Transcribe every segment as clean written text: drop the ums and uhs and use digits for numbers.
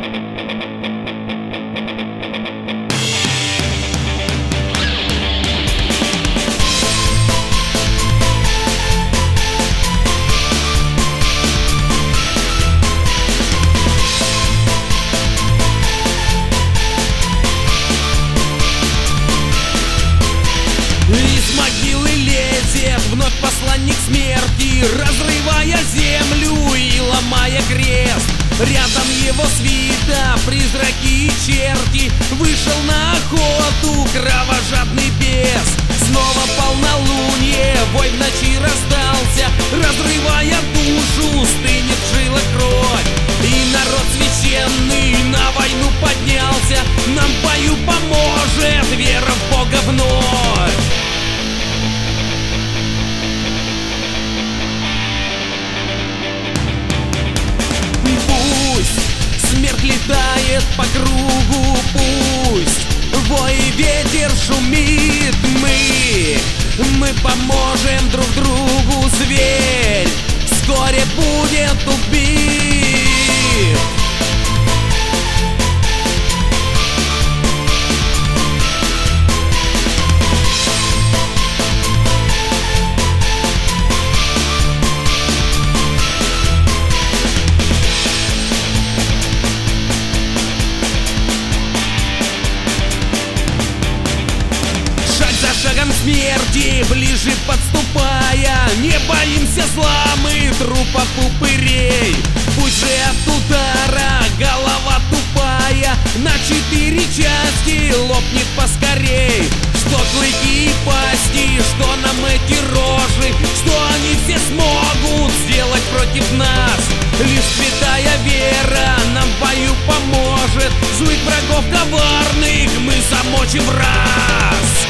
Из могилы лезет вновь посланник смерти, разрывая землю и ломая крест. Рядом его свита, призраки и черти. Вышел на охоту кровожадный бес. Снова полнолуние, вой в ночи раздался, разрывая душу, стынет в жилах кровь. И народ священный на войну поднялся, нам в бою поможет вера в Бога вновь. Смерть летает по кругу, пусть вой и ветер шумит. Мы поможем друг другу, зверь вскоре будет убит. Шагом смерти, ближе подступая, не боимся зла мы, трупов упырей. Пусть же от удара голова тупая на 4 части лопнет поскорей. Что клыки и пасти, что нам эти рожи, что они все смогут сделать против нас. Лишь святая вера нам в бою поможет, злых врагов коварных мы замочим раз.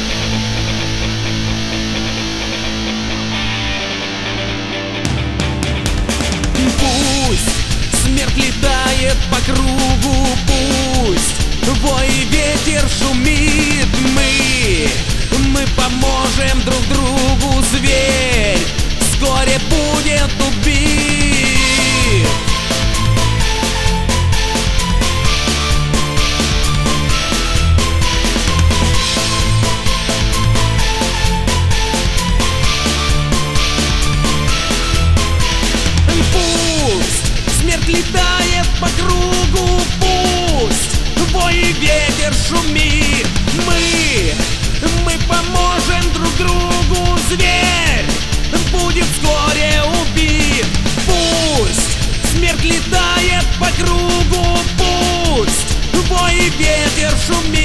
Смерть летает по кругу, пусть вой и ветер шумит. Мы поможем друг другу, зверь вскоре будет убит. Смерть летает по кругу, пусть вой и ветер шумит. Мы поможем друг другу, зверь будет вскоре убит. Пусть смерть летает по кругу, пусть вой и ветер шумит.